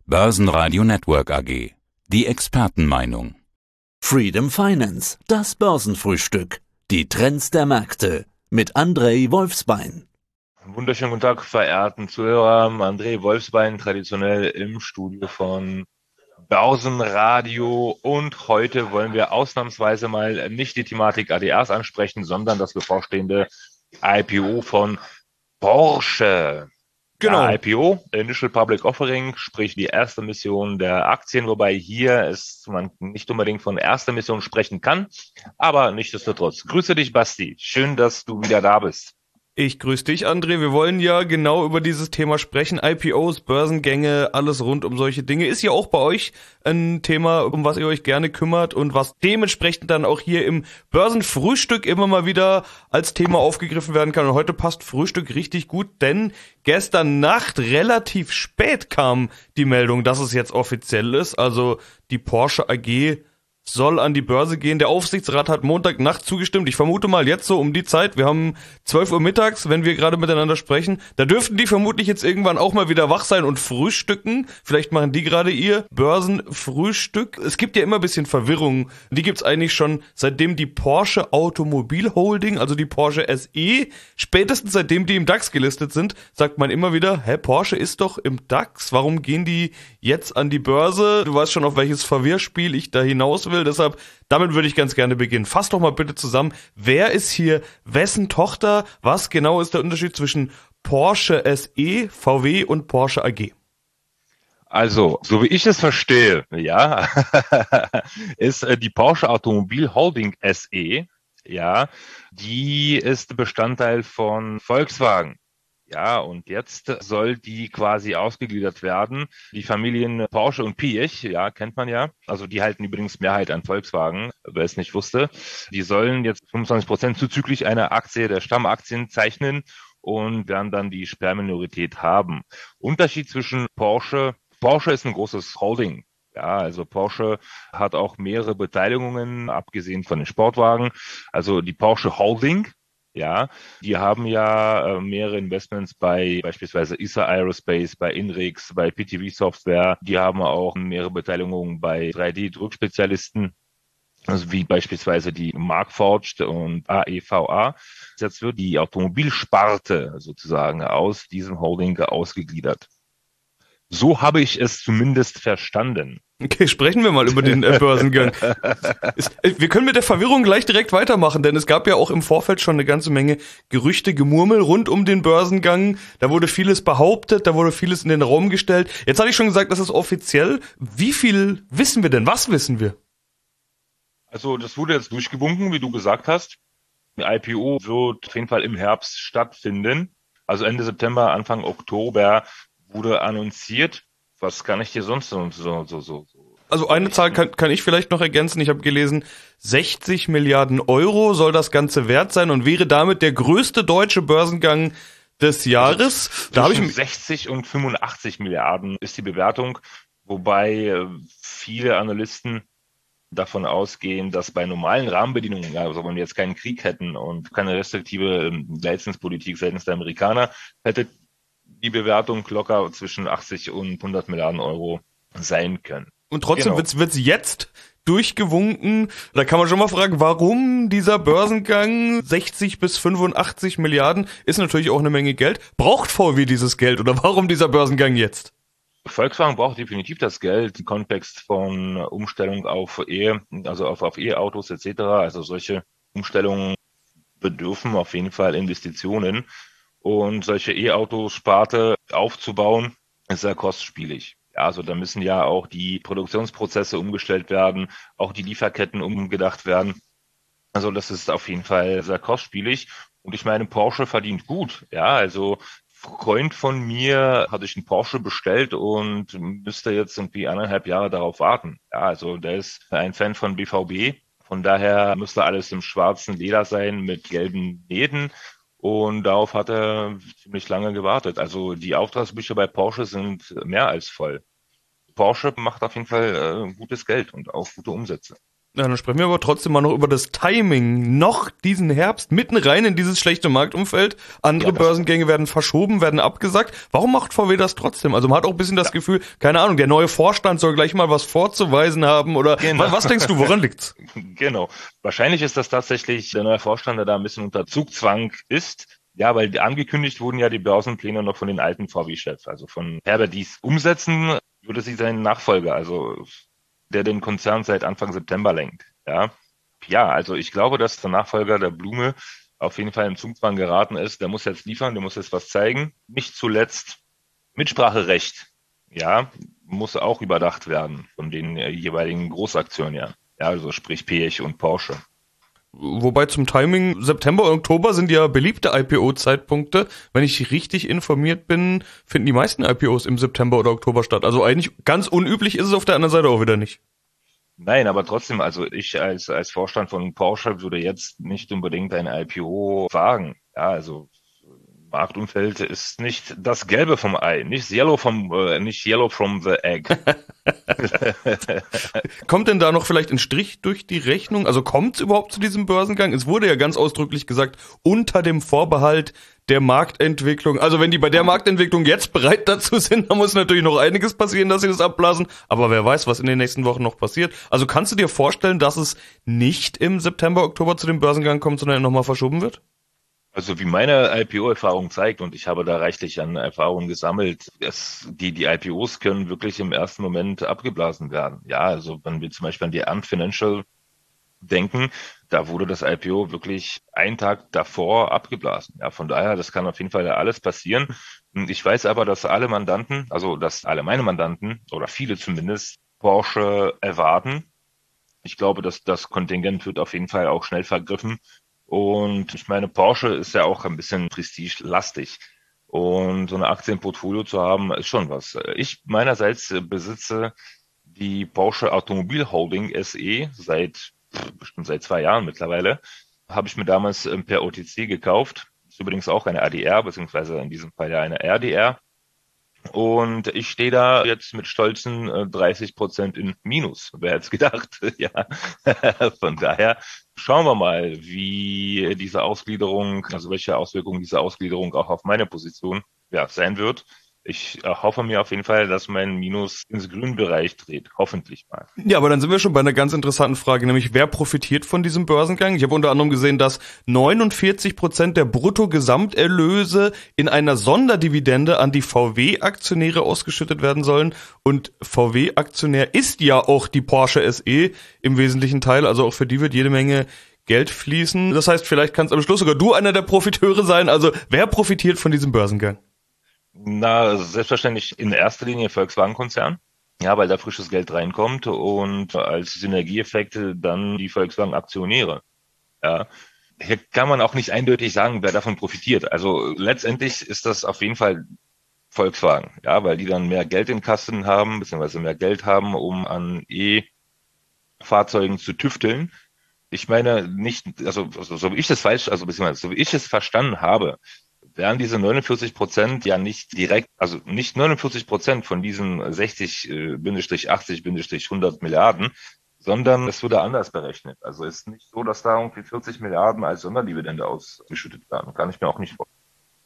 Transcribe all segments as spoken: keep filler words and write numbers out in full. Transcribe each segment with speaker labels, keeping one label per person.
Speaker 1: Börsenradio Network A G. Die Expertenmeinung.
Speaker 2: Freedom Finance, das Börsenfrühstück. Die Trends der Märkte mit André Wolfsbein.
Speaker 3: Wunderschönen guten Tag, verehrten Zuhörer. André Wolfsbein, traditionell im Studio von Börsenradio. Und heute wollen wir ausnahmsweise mal nicht die Thematik A D Rs ansprechen, sondern das bevorstehende I P O von Porsche.
Speaker 4: Genau.
Speaker 3: Ja, I P O, Initial Public Offering, sprich die erste Emission der Aktien, wobei hier ist man nicht unbedingt von erster Emission sprechen kann, aber nichtsdestotrotz. Grüße dich, Basti. Schön, dass du wieder da bist.
Speaker 4: Ich grüße dich, André. Wir wollen ja genau über dieses Thema sprechen. I P Os, Börsengänge, alles rund um solche Dinge. Ist ja auch bei euch ein Thema, um was ihr euch gerne kümmert und was dementsprechend dann auch hier im Börsenfrühstück immer mal wieder als Thema aufgegriffen werden kann. Und heute passt Frühstück richtig gut, denn gestern Nacht relativ spät kam die Meldung, dass es jetzt offiziell ist. Also die Porsche A G soll an die Börse gehen. Der Aufsichtsrat hat Montagnacht zugestimmt. Ich vermute mal jetzt so um die Zeit. Wir haben zwölf Uhr mittags, wenn wir gerade miteinander sprechen. Da dürften die vermutlich jetzt irgendwann auch mal wieder wach sein und frühstücken. Vielleicht machen die gerade ihr Börsenfrühstück. Es gibt ja immer ein bisschen Verwirrung. Die gibt's eigentlich schon seitdem die Porsche Automobil Holding, also die Porsche S E, spätestens seitdem die im DAX gelistet sind, sagt man immer wieder, hä, Porsche ist doch im DAX. Warum gehen die jetzt an die Börse? Du weißt schon, auf welches Verwirrspiel ich da hinaus will. Will. Deshalb, damit würde ich ganz gerne beginnen. Fass doch mal bitte zusammen, wer ist hier wessen Tochter? Was genau ist der Unterschied zwischen Porsche S E, V W und Porsche A G?
Speaker 3: Also, so wie ich es verstehe, ja, ist äh, die Porsche Automobil Holding S E, ja, die ist Bestandteil von Volkswagen. Ja, und jetzt soll die quasi ausgegliedert werden. Die Familien Porsche und Piech, ja, kennt man ja. Also die halten übrigens Mehrheit an Volkswagen, wer es nicht wusste. Die sollen jetzt fünfundzwanzig Prozent zuzüglich einer Aktie der Stammaktien zeichnen und werden dann die Sperrminorität haben. Unterschied zwischen Porsche, Porsche ist ein großes Holding. Ja, also Porsche hat auch mehrere Beteiligungen, abgesehen von den Sportwagen. Also die Porsche Holding, ja, die haben ja äh, mehrere Investments bei beispielsweise I S A Aerospace, bei Inrix, bei P T V Software. Die haben auch mehrere Beteiligungen bei drei D-Druckspezialisten, also wie beispielsweise die Markforged und A E V A. Jetzt wird die Automobilsparte sozusagen aus diesem Holding ausgegliedert. So habe ich es zumindest verstanden.
Speaker 4: Okay, sprechen wir mal über den äh, Börsengang. Ist, äh, wir können mit der Verwirrung gleich direkt weitermachen, denn es gab ja auch im Vorfeld schon eine ganze Menge Gerüchte, Gemurmel rund um den Börsengang. Da wurde vieles behauptet, da wurde vieles in den Raum gestellt. Jetzt hatte ich schon gesagt, das ist offiziell. Wie viel wissen wir denn? Was wissen wir?
Speaker 3: Also das wurde jetzt durchgewunken, wie du gesagt hast. Die I P O wird auf jeden Fall im Herbst stattfinden. Also Ende September, Anfang Oktober wurde annonciert. Was kann ich dir sonst so, so, so, so.
Speaker 4: Also eine Zahl kann, kann ich vielleicht noch ergänzen. Ich habe gelesen, sechzig Milliarden Euro soll das Ganze wert sein und wäre damit der größte deutsche Börsengang des Jahres.
Speaker 3: Also
Speaker 4: da habe ich
Speaker 3: sechzig und fünfundachtzig Milliarden ist die Bewertung, wobei viele Analysten davon ausgehen, dass bei normalen Rahmenbedingungen, also wenn wir jetzt keinen Krieg hätten und keine restriktive Leistungspolitik seitens der Amerikaner, hätte die Bewertung locker zwischen achtzig und hundert Milliarden Euro sein können.
Speaker 4: Und trotzdem
Speaker 3: Genau.
Speaker 4: wird's, wird's jetzt durchgewunken. Da kann man schon mal fragen, warum dieser Börsengang sechzig bis fünfundachtzig Milliarden ist natürlich auch eine Menge Geld. Braucht V W dieses Geld oder warum dieser Börsengang jetzt?
Speaker 3: Volkswagen braucht definitiv das Geld im Kontext von Umstellung auf E, also auf, auf E-Autos et cetera. Also solche Umstellungen bedürfen auf jeden Fall Investitionen. Und solche E-Autos-Sparte aufzubauen, ist sehr kostspielig. Ja, also da müssen ja auch die Produktionsprozesse umgestellt werden, auch die Lieferketten umgedacht werden. Also das ist auf jeden Fall sehr kostspielig. Und ich meine, Porsche verdient gut. Ja, also Freund von mir hatte ich einen Porsche bestellt und müsste jetzt irgendwie eineinhalb Jahre darauf warten. Ja, also der ist ein Fan von B V B. Von daher müsste alles im schwarzen Leder sein mit gelben Nähten. Und darauf hat er ziemlich lange gewartet. Also die Auftragsbücher bei Porsche sind mehr als voll. Porsche macht auf jeden Fall äh, gutes Geld und auch gute Umsätze.
Speaker 4: Ja, dann sprechen wir aber trotzdem mal noch über das Timing. Noch diesen Herbst mitten rein in dieses schlechte Marktumfeld. Andere
Speaker 3: ja,
Speaker 4: Börsengänge werden verschoben, werden abgesagt. Warum macht V W das trotzdem? Also man hat auch ein bisschen das ja. Gefühl, keine Ahnung, der neue Vorstand soll gleich mal was vorzuweisen haben oder genau. was, was denkst du, woran liegt's?
Speaker 3: Genau. Wahrscheinlich ist das tatsächlich der neue Vorstand, der da ein bisschen unter Zugzwang ist. Ja, weil angekündigt wurden ja die Börsenpläne noch von den alten V W-Chefs, also von Herbert Diess. Umsetzen würde sie seinen Nachfolger, also der den Konzern seit Anfang September lenkt. Ja, ja, also ich glaube, dass der Nachfolger der Blume auf jeden Fall im Zugzwang geraten ist. Der muss jetzt liefern, der muss jetzt was zeigen. Nicht zuletzt Mitspracherecht, ja, muss auch überdacht werden von den jeweiligen Großaktionären. Ja, also sprich P E C und Porsche.
Speaker 4: Wobei zum Timing September und Oktober sind ja beliebte I P O-Zeitpunkte. Wenn ich richtig informiert bin, finden die meisten I P Os im September oder Oktober statt. Also eigentlich ganz unüblich ist es auf der anderen Seite auch wieder nicht.
Speaker 3: Nein, aber trotzdem, also ich als als Vorstand von Porsche würde jetzt nicht unbedingt ein I P O wagen. Ja, also Marktumfeld ist nicht das Gelbe vom Ei, nicht Yellow vom, äh, nicht Yellow from the Egg.
Speaker 4: Kommt denn da noch vielleicht ein Strich durch die Rechnung? Also kommt es überhaupt zu diesem Börsengang? Es wurde ja ganz ausdrücklich gesagt, unter dem Vorbehalt der Marktentwicklung. Also wenn die bei der Marktentwicklung jetzt bereit dazu sind, dann muss natürlich noch einiges passieren, dass sie das abblasen. Aber wer weiß, was in den nächsten Wochen noch passiert. Also kannst du dir vorstellen, dass es nicht im September, Oktober zu dem Börsengang kommt, sondern nochmal verschoben wird?
Speaker 3: Also wie meine I P O-Erfahrung zeigt, und ich habe da reichlich an Erfahrungen gesammelt, es, die, die I P Os können wirklich im ersten Moment abgeblasen werden. Ja, also wenn wir zum Beispiel an die Ant Financial denken, da wurde das I P O wirklich einen Tag davor abgeblasen. Ja, von daher, das kann auf jeden Fall alles passieren. Ich weiß aber, dass alle Mandanten, also dass alle meine Mandanten, oder viele zumindest, Porsche erwarten. Ich glaube, dass das Kontingent wird auf jeden Fall auch schnell vergriffen. Und ich meine, Porsche ist ja auch ein bisschen prestigelastig. Und so eine Aktie im Portfolio zu haben, ist schon was. Ich meinerseits besitze die Porsche Automobil Holding S E seit, bestimmt seit zwei Jahren mittlerweile. Habe ich mir damals per O T C gekauft. Ist übrigens auch eine A D R, beziehungsweise in diesem Fall ja eine R D R. Und ich stehe da jetzt mit stolzen dreißig Prozent in Minus. Wer hätte es gedacht? Ja, von daher schauen wir mal, wie diese Ausgliederung, also welche Auswirkungen diese Ausgliederung auch auf meine Position ja, sein wird. Ich hoffe mir auf jeden Fall, dass mein Minus ins Grünbereich dreht. Hoffentlich mal.
Speaker 4: Ja, aber dann sind wir schon bei einer ganz interessanten Frage, nämlich wer profitiert von diesem Börsengang? Ich habe unter anderem gesehen, dass neunundvierzig Prozent der Bruttogesamterlöse in einer Sonderdividende an die V W-Aktionäre ausgeschüttet werden sollen. Und V W-Aktionär ist ja auch die Porsche S E im wesentlichen Teil. Also auch für die wird jede Menge Geld fließen. Das heißt, vielleicht kannst am Schluss sogar du einer der Profiteure sein. Also wer profitiert von diesem Börsengang?
Speaker 3: Na, selbstverständlich in erster Linie Volkswagen-Konzern. Ja, weil da frisches Geld reinkommt und als Synergieeffekte dann die Volkswagen-Aktionäre. Ja. Hier kann man auch nicht eindeutig sagen, wer davon profitiert. Also letztendlich ist das auf jeden Fall Volkswagen, ja, weil die dann mehr Geld in Kassen haben, beziehungsweise mehr Geld haben, um an E-Fahrzeugen zu tüfteln. Ich meine nicht, also so, so wie ich das falsch, also beziehungsweise so wie ich es verstanden habe, wären diese neunundvierzig Prozent ja nicht direkt, also nicht neunundvierzig Prozent von diesen sechzig, achtzig, hundert Milliarden, sondern es wurde anders berechnet. Also es ist nicht so, dass da irgendwie vierzig Milliarden als Sonderdividende ausgeschüttet werden. Kann ich mir auch nicht vorstellen.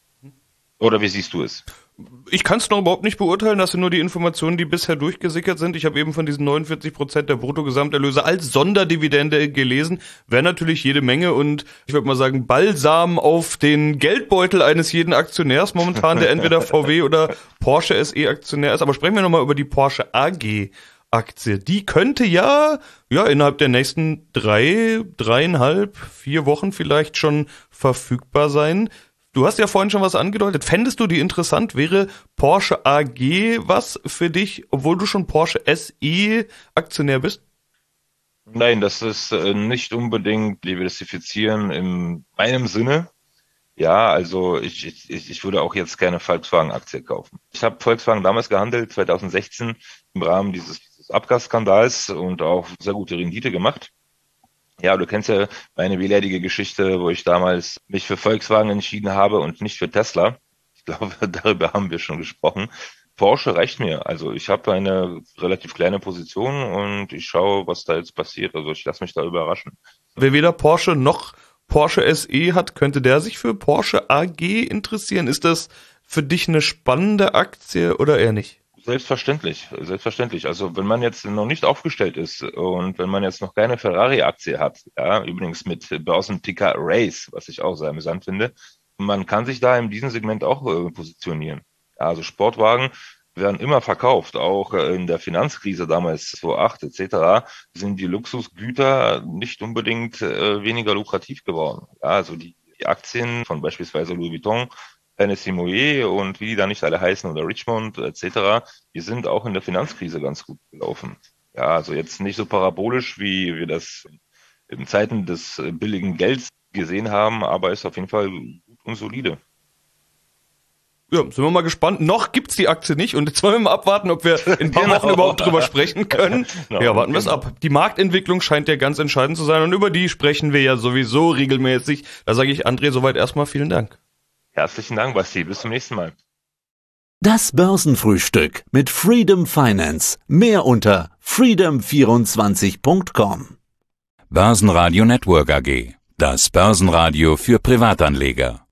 Speaker 3: Oder wie siehst du es?
Speaker 4: Ich kann es noch überhaupt nicht beurteilen, das sind nur die Informationen, die bisher durchgesickert sind. Ich habe eben von diesen neunundvierzig Prozent der Bruttogesamterlöse als Sonderdividende gelesen. Wäre natürlich jede Menge und ich würde mal sagen Balsam auf den Geldbeutel eines jeden Aktionärs momentan, der entweder V W oder Porsche S E Aktionär ist. Aber sprechen wir nochmal über die Porsche A G Aktie. Die könnte ja, ja, innerhalb der nächsten drei, dreieinhalb, vier Wochen vielleicht schon verfügbar sein. Du hast ja vorhin schon was angedeutet. Fändest du die interessant? Wäre Porsche A G was für dich, obwohl du schon Porsche S E Aktionär bist?
Speaker 3: Nein, das ist nicht unbedingt diversifizieren in meinem Sinne. Ja, also ich, ich, ich würde auch jetzt gerne Volkswagen-Aktie kaufen. Ich habe Volkswagen damals gehandelt, zwanzig sechzehn, im Rahmen dieses, dieses Abgasskandals und auch sehr gute Rendite gemacht. Ja, du kennst ja meine wehleidige Geschichte, wo ich damals mich für Volkswagen entschieden habe und nicht für Tesla. Ich glaube, darüber haben wir schon gesprochen. Porsche reicht mir. Also ich habe eine relativ kleine Position und ich schaue, was da jetzt passiert. Also ich lasse mich da überraschen.
Speaker 4: Wer weder Porsche noch Porsche S E hat, könnte der sich für Porsche A G interessieren? Ist das für dich eine spannende Aktie oder eher nicht?
Speaker 3: Selbstverständlich, selbstverständlich. Also wenn man jetzt noch nicht aufgestellt ist und wenn man jetzt noch keine Ferrari-Aktie hat, ja, übrigens mit Börsenticker Race, was ich auch sehr amüsant finde, man kann sich da in diesem Segment auch äh, positionieren. Also Sportwagen werden immer verkauft, auch in der Finanzkrise damals zweitausendacht et cetera sind die Luxusgüter nicht unbedingt äh, weniger lukrativ geworden. Ja, also die, die Aktien von beispielsweise Louis Vuitton, Hennessy Moet und wie die da nicht alle heißen oder Richmond et cetera, die sind auch in der Finanzkrise ganz gut gelaufen. Ja, also jetzt nicht so parabolisch, wie wir das in Zeiten des billigen Gelds gesehen haben, aber ist auf jeden Fall gut und solide.
Speaker 4: Ja, sind wir mal gespannt. Noch gibt's die Aktie nicht und jetzt wollen wir mal abwarten, ob wir in ein paar Wochen überhaupt drüber sprechen können. No, ja, warten wir es ab. Die Marktentwicklung scheint ja ganz entscheidend zu sein und über die sprechen wir ja sowieso regelmäßig. Da sage ich André soweit erstmal vielen Dank.
Speaker 3: Herzlichen Dank, Basti. Bis zum nächsten Mal.
Speaker 2: Das Börsenfrühstück mit Freedom Finance. Mehr unter freedom vierundzwanzig punkt com.
Speaker 1: Börsenradio Network A G. Das Börsenradio für Privatanleger.